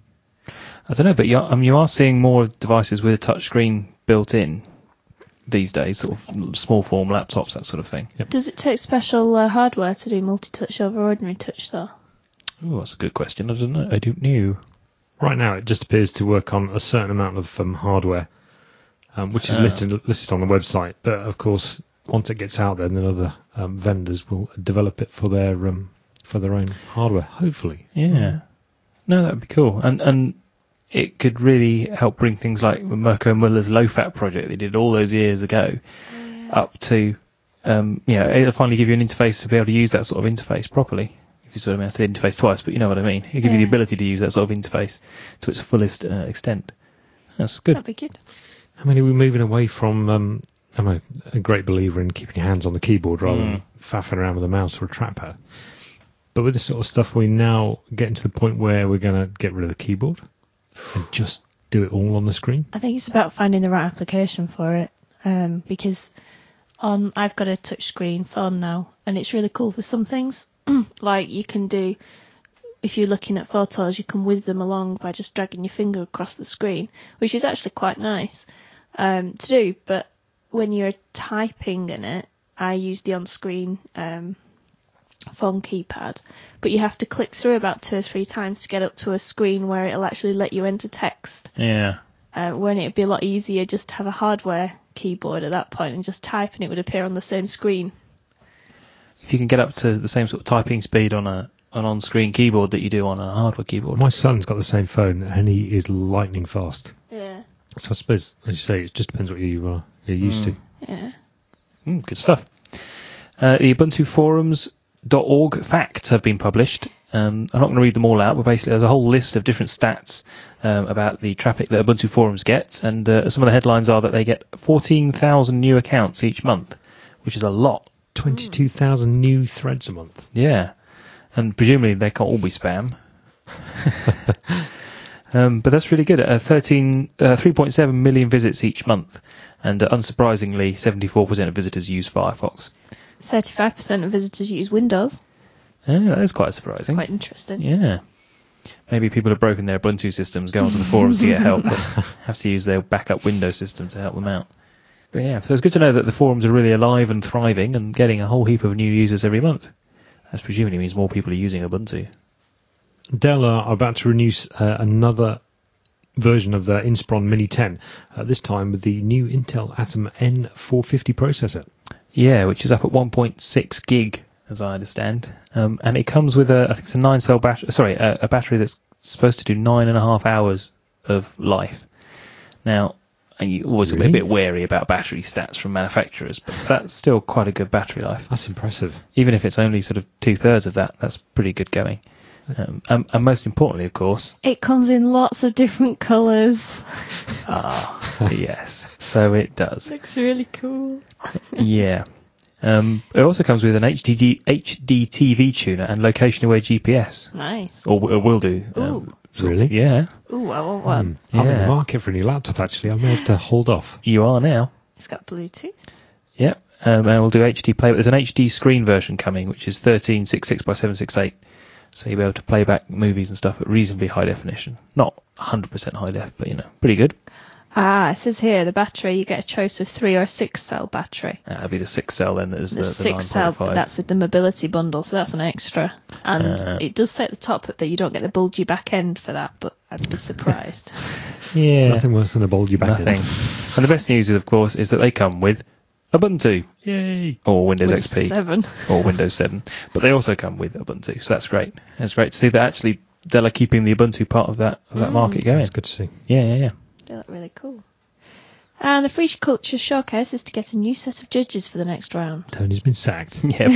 I don't know, but you are, um, you are seeing more devices with a touchscreen built in these days, sort of small form laptops, that sort of thing. Yep. Does it take special uh, hardware to do multi-touch over ordinary touch, though? Oh, that's a good question. I don't know. I don't know. Right now, it just appears to work on a certain amount of um, hardware, um, which is Ah. listed listed on the website. But of course, once it gets out there, then other um, vendors will develop it for their um, for their own hardware. Hopefully, Yeah. No, that would be cool. And and it could really help bring things like Mirko Muller's low-fat project they did all those years ago up to, um, you know, it'll finally give you an interface to be able to use that sort of interface properly. If you sort of, I mean, I said interface twice, but you know what I mean. It'll give you the Yeah. ability to use that sort of interface to its fullest uh, extent. That's good. That'd be good. I mean, we're moving away from. Um, I'm a, a great believer in keeping your hands on the keyboard rather Mm. than faffing around with a mouse or a trackpad. But with this sort of stuff, we're now getting to the point where we're going to get rid of the keyboard and just do it all on the screen. I think it's about finding the right application for it, um, because on I've got a touchscreen phone now, and it's really cool for some things. Like you can do, if you're looking at photos, you can whiz them along by just dragging your finger across the screen, which is actually quite nice um, to do. But when you're typing in it, I use the on-screen um, phone keypad, but you have to click through about two or three times to get up to a screen where it'll actually let you enter text. Yeah. Uh, when it'd be a lot easier just to have a hardware keyboard at that point and just type and it would appear on the same screen. If you can get up to the same sort of typing speed on a an on-screen keyboard that you do on a hardware keyboard. My son's got the same phone, and he is lightning fast. Yeah. So I suppose, as you say, it just depends what you are you're used to. Yeah. Mm, good stuff. Uh, the Ubuntu forums dot org facts have been published. Um, I'm not going to read them all out, but basically there's a whole list of different stats um, about the traffic that Ubuntu forums gets, and uh, some of the headlines are that they get fourteen thousand new accounts each month, which is a lot. Twenty-two thousand new threads a month. Yeah, and presumably they can't all be spam. um, but that's really good. Uh, thirteen, uh, three point seven million visits each month, and uh, unsurprisingly, seventy-four percent of visitors use Firefox. thirty-five percent of visitors use Windows. Yeah, that is quite surprising. Quite interesting. Yeah. Maybe people have broken their Ubuntu systems, go onto the forums to get help, but have to use their backup Windows system to help them out. But yeah, so it's good to know that the forums are really alive and thriving and getting a whole heap of new users every month. That presumably means more people are using Ubuntu. Dell are about to release uh, another version of the Inspiron Mini ten, uh, this time with the new Intel Atom N four fifty processor. Yeah, which is up at one point six gig, as I understand. Um, and it comes with a, I think it's a nine cell battery, sorry, a, a battery that's supposed to do nine and a half hours of life. Now, and you always Really? get a bit wary about battery stats from manufacturers, but that's still quite a good battery life. That's impressive. Even if it's only sort of two thirds of that, that's pretty good going. Um, and, and most importantly, of course, It comes in lots of different colours. ah, yes, so it does. Looks really cool. Yeah. Um, it also comes with an H D D, H D T V tuner and location-aware G P S, Nice. or, or will do. Um, Ooh. sort of- Really? Yeah, Ooh, I want one. Hmm. I'm in Yeah. the market for a new laptop, actually. I may have to hold off. you are now. It's got Bluetooth. Yep. Um, and we'll do H D play. There's an H D screen version coming, which is thirteen sixty-six by seven sixty-eight. So you'll be able to play back movies and stuff at reasonably high definition. Not one hundred percent high def, but, you know, pretty good. Ah, it says here, the battery, you get a choice of three or six cell battery. Uh, That'll be the six cell then. There's The, the, the six cell, nine point five. that's with the mobility bundle, so that's an extra. And Uh. it does say at the top that you don't get the bulgy back end for that, but I'd be surprised. Yeah. Nothing worse than a bulgy back end. Nothing. And the best news, is, of course, is that they come with Ubuntu Yay! or Windows With X P seven. or Windows seven. But they also come with Ubuntu, so that's great. It's great to see that actually Dell are keeping the Ubuntu part of that of that Mm. market going. It's good to see. Yeah, yeah, yeah. They look really cool. And the Free Culture Showcase is to get a new set of judges for the next round. Tony's been sacked. Yeah,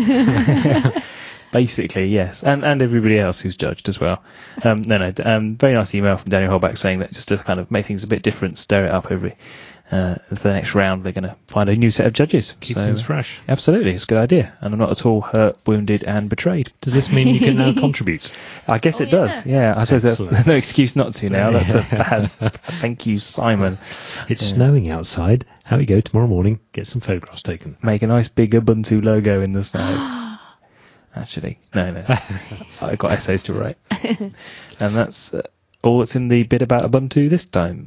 ba- basically, yes. And and everybody else who's judged as well. Um, no, no. Um, very nice email from Daniel Holbach saying that just to kind of make things a bit different, stir it up every uh, for the next round, they're going to find a new set of judges. Keep So, things fresh. absolutely, it's a good idea. And I'm not at all hurt, wounded, and betrayed. Does this mean you can now contribute? I guess Oh, it does. Yeah, I suppose that's, Excellent. there's no excuse not to now. That's a bad. Thank you, Simon. It's Yeah. snowing outside. How we go tomorrow morning? Get some photographs taken. Make a nice big Ubuntu logo in the snow. Actually, no, no. I've got essays to write. And that's uh, all that's in the bit about Ubuntu this time.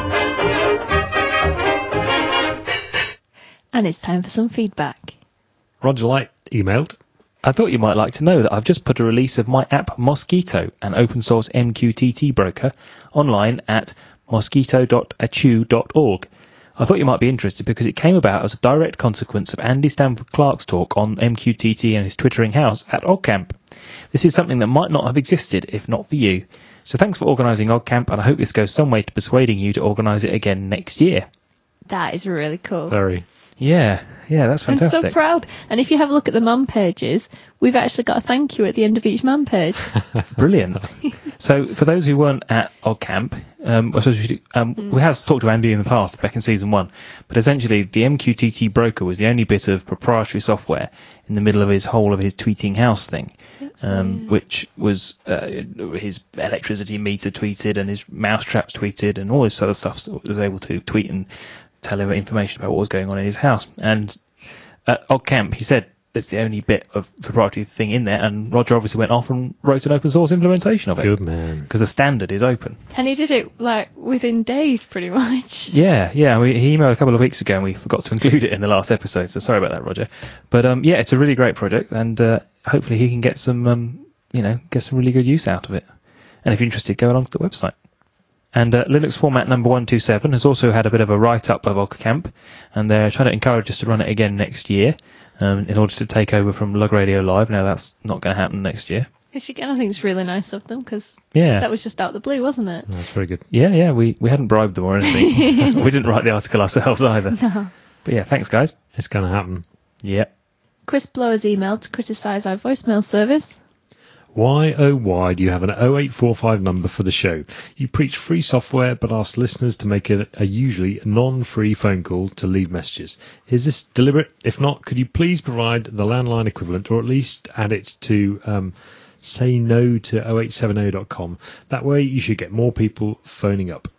And it's time for some feedback. Roger Light emailed. I thought you might like to know that I've just put a release of my app Mosquito, an open source M Q T T broker, online at mosquito dot achu dot org. I thought you might be interested because it came about as a direct consequence of Andy Stanford Clark's talk on M Q T T and his Twittering house at OggCamp. This is something that might not have existed if not for you. So thanks for organising OggCamp, and I hope this goes some way to persuading you to organise it again next year. That is really cool. Very. Yeah, yeah, that's fantastic. I'm so proud. And if you have a look at the man pages, we've actually got a thank you at the end of each man page. Brilliant. So, for those who weren't at OggCamp, um, I suppose we, should, um, mm. we have talked to Andy in the past, back in season one, but essentially the M Q T T broker was the only bit of proprietary software in the middle of his whole of his tweeting house thing, um, which was uh, his electricity meter tweeted and his mousetraps tweeted and all this other stuff, so he was able to tweet and tell him information about what was going on in his house. And at OggCamp, he said it's the only bit of proprietary thing in there, and Roger obviously went off and wrote an open source implementation of it. Good man. Because the standard is open. And he did it, like, within days, pretty much. Yeah, yeah. We, he emailed a couple of weeks ago, and we forgot to include it in the last episode, so sorry about that, Roger. But, um, yeah, it's a really great project, and uh, hopefully he can get some, um, you know, get some really good use out of it. And if you're interested, go along to the website. And uh, Linux Format number one two seven has also had a bit of a write-up of OggCamp, and they're trying to encourage us to run it again next year um, in order to take over from Lug Radio Live. Now, that's not going to happen next year. Which, again, I think it's really nice of them, because yeah. that was just out of the blue, wasn't it? That's very good. Yeah, yeah, we, we hadn't bribed them or anything. We didn't write the article ourselves either. No. But yeah, thanks, guys. It's going to happen. Yeah. Chris Blower's emailed to criticise our voicemail service. Why, oh why, do you have an oh eight four five number for the show? You preach free software, but ask listeners to make it a usually non-free phone call to leave messages. Is this deliberate? If not, could you please provide the landline equivalent, or at least add it to um, say no to oh eight seven oh dot com? That way you should get more people phoning up.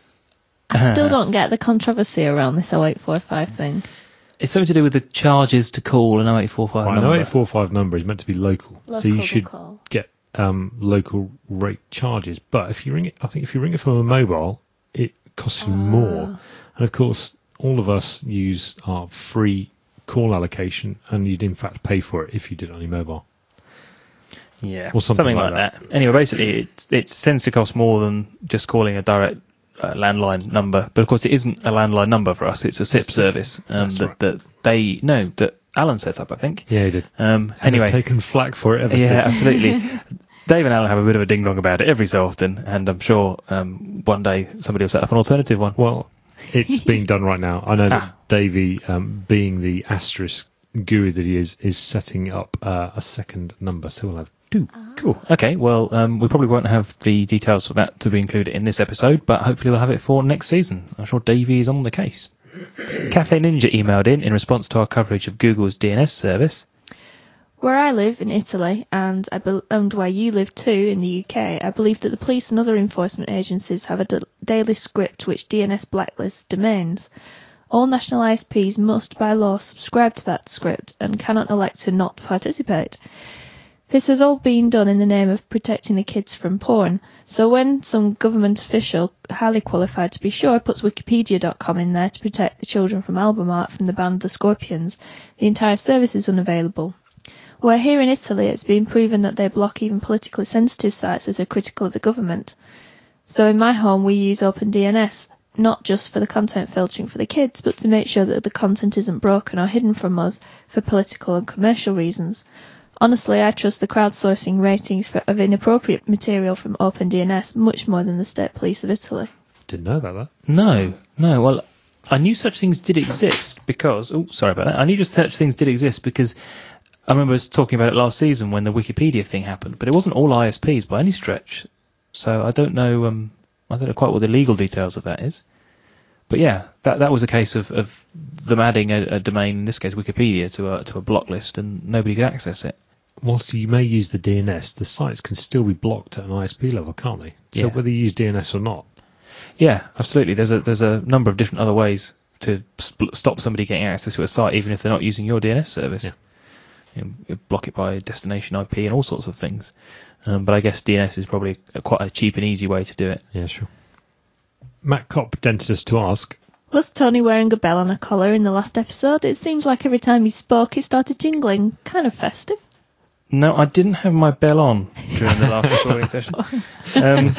I still don't get the controversy around this oh eight four five thing. It's something to do with the charges to call an oh eight four five right, number. An oh eight four five number is meant to be local, local so you should call. get um, local rate charges. But if you ring it, I think if you ring it from a mobile, it costs you Ah. more. And of course, all of us use our free call allocation, and you'd in fact pay for it if you did it on your mobile. Yeah, or something, something like, like that. that. Anyway, basically, it, it tends to cost more than just calling a direct uh, landline number. But of course, it isn't a landline number for us. It's a S I P service um, that, right. that they no that Alan set up, I think. Yeah, he did. Um, and anyway, has taken flack for it ever yeah, since. absolutely. Dave and Alan have a bit of a ding dong about it every so often, and I'm sure um, one day somebody will set up an alternative one. Well, it's being done right now. I know that ah. Davey, um, being the asterisk guru that he is, is setting up uh, a second number, so we'll have two. Cool. Okay, well, um, we probably won't have the details for that to be included in this episode, but hopefully we'll have it for next season. I'm sure Davey is on the case. Cafe Ninja emailed in in response to our coverage of Google's D N S service. Where I live in Italy, and I be- and where you live too in the U K, I believe that the police and other enforcement agencies have a d- daily script which D N S blacklists domains. All national I S Ps must by law subscribe to that script and cannot elect to not participate. This has all been done in the name of protecting the kids from porn, so when some government official, highly qualified to be sure, puts wikipedia dot com in there to protect the children from album art from the band The Scorpions, the entire service is unavailable. Where here in Italy it's been proven that they block even politically sensitive sites that are critical of the government. So in my home we use OpenDNS, not just for the content filtering for the kids, but to make sure that the content isn't broken or hidden from us for political and commercial reasons. Honestly, I trust the crowdsourcing ratings for, of inappropriate material from OpenDNS much more than the State Police of Italy. Didn't know about that. No, no. Well, I knew such things did exist because... Oh, sorry about that. I knew such things did exist because I remember us talking about it last season when the Wikipedia thing happened, but it wasn't all I S Ps by any stretch. So I don't know... Um, I don't know quite what the legal details of that is. But yeah, that that was a case of, of them adding a, a domain, in this case Wikipedia, to a to a block list, and nobody could access it. Whilst you may use the D N S, the sites can still be blocked at an I S P level, can't they? So Yeah. whether you use D N S or not. Yeah, absolutely. There's a there's a number of different other ways to sp- stop somebody getting access to a site, even if they're not using your D N S service. Yeah. You know, you block it by destination I P and all sorts of things. Um, but I guess D N S is probably a, quite a cheap and easy way to do it. Yeah, sure. Matt Kopp dented us to ask, Was Tony wearing a bell on a collar in the last episode? It seems like every time he spoke, it started jingling. Kind of festive. No, I didn't have my bell on during the last recording session. Um,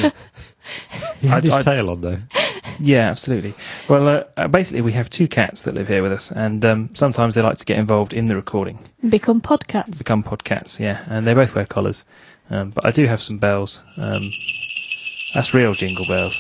he had I- his I- tail on though. Yeah, absolutely. Well, uh, uh, basically, we have two cats that live here with us, and um, sometimes they like to get involved in the recording, Become podcats. become podcats, yeah, and they both wear collars. Um, but I do have some bells. Um, that's real jingle bells.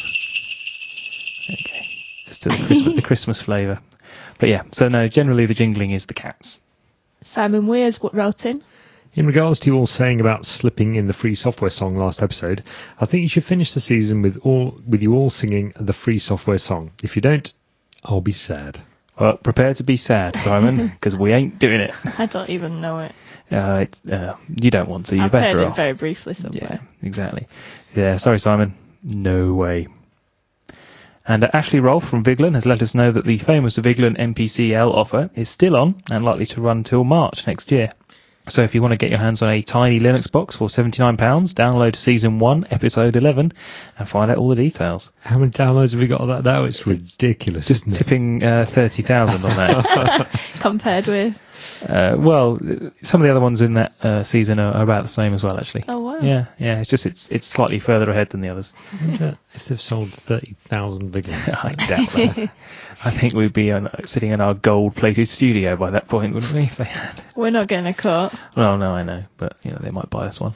Okay, just the Christmas, the Christmas flavour. But yeah, so no, generally the jingling is the cats. Simon Wears wrote in. In regards to you all saying about slipping in the free software song last episode, I think you should finish the season with all with you all singing the free software song. If you don't, I'll be sad. Well, prepare to be sad, Simon, because we ain't doing it. I don't even know it. Uh, it uh, you don't want to. You're I've heard better it off. very briefly somewhere. Yeah, exactly. Yeah, sorry, Simon. No way. And uh, Ashley Rolfe from Vigeland has let us know that the famous Vigeland M P C L offer is still on and likely to run till March next year. So if you want to get your hands on a tiny Linux box for seventy-nine pounds, download Season one, Episode eleven, and find out all the details. How many downloads have we got of that now? It's ridiculous. Just isn't it? tipping uh, thirty thousand on that. Compared with... uh, well, some of the other ones in that uh, season are, are about the same as well, actually. Oh, wow. Yeah, yeah. It's just it's it's slightly further ahead than the others. I wonder if they've sold thirty thousand Vigelands. I doubt that. I think we'd be on, sitting in our gold-plated studio by that point, wouldn't we? If they had. We're not getting a cut. Well, no, I know, but you know they might buy us one.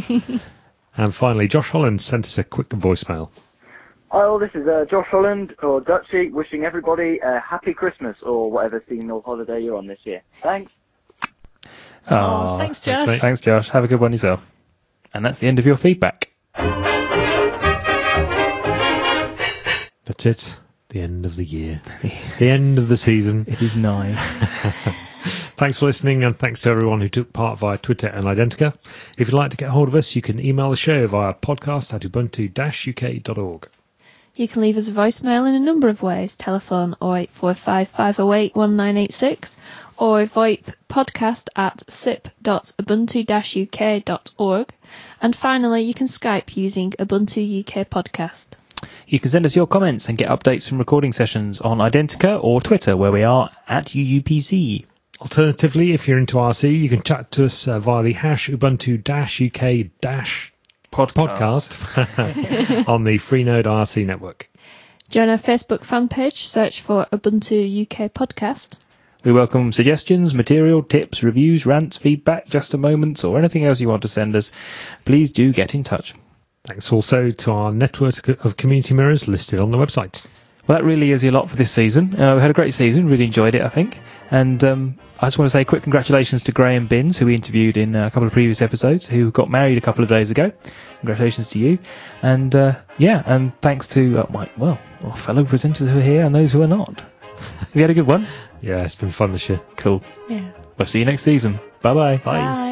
And finally, Josh Holland sent us a quick voicemail. Oh, this is uh, Josh Holland, or Dutchy, wishing everybody a happy Christmas, or whatever seasonal holiday you're on this year. Thanks. Oh, thanks, Josh. mate. Thanks, Josh. Have a good one yourself. And that's the end of your feedback. That's it. The end of the year. The end of the season. It is nigh. Thanks for listening, and thanks to everyone who took part via Twitter and Identica. If you'd like to get hold of us, you can email the show via podcast at ubuntu dash u k dot org. You can leave us a voicemail in a number of ways. Telephone oh eight four five, five oh eight, one nine eight six or VoIP podcast at sip dot ubuntu dash u k dot org. And finally, you can Skype using Ubuntu U K Podcast. You can send us your comments and get updates from recording sessions on Identica or Twitter, where we are at U U P C. Alternatively, if you're into R C, you can chat to us uh, via the hash ubuntu dash u k dash podcast on the Freenode R C network. Join our Facebook fan page, search for Ubuntu U K Podcast. We welcome suggestions, material, tips, reviews, rants, feedback, just a moments, or anything else you want to send us. Please do get in touch. Thanks also to our network of community mirrors listed on the website. Well, that really is a lot for this season. Uh, we had a great season, really enjoyed it, I think. And um, I just want to say quick congratulations to Graham Binns, who we interviewed in a couple of previous episodes, who got married a couple of days ago. Congratulations to you. And uh, yeah, and thanks to, uh, my, well, our fellow presenters who are here and those who are not. Have you had a good one? Yeah, it's been fun this year. Cool. Yeah. We'll see you next season. Bye-bye. Bye. Bye.